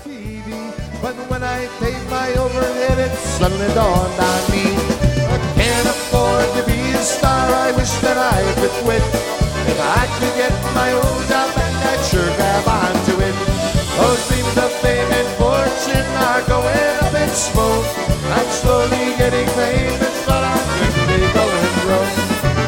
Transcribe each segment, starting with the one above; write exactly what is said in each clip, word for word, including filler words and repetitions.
T V. But when I paid my overhead, it suddenly dawned on me. I can't afford to be a star, I wish that I could quit. If I could get my own job back, I'd sure grab onto it. Those dreams of fame and fortune are going up in smoke. I'm slowly getting famous, but I'm quickly going broke.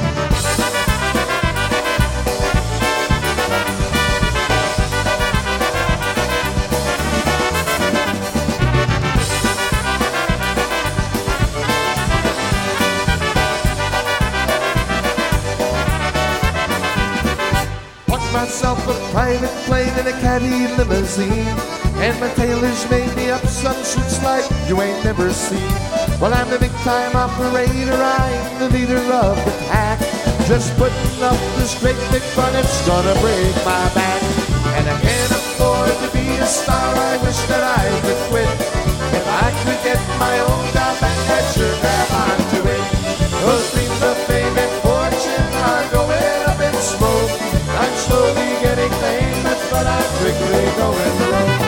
Myself a private plane and a caddy limousine, and my tailors made me up some suits like you ain't never seen. Well, I'm the big time operator, I'm the leader of the pack. Just putting up this great big fun, it's gonna break my back. And I can't afford to be a star, I wish that I could quit. If I could get my own job back, I'd sure grab onto it. Those dreams of fame and fortune are going up in smoke. I'm slowly getting famous, but I'm quickly going broke.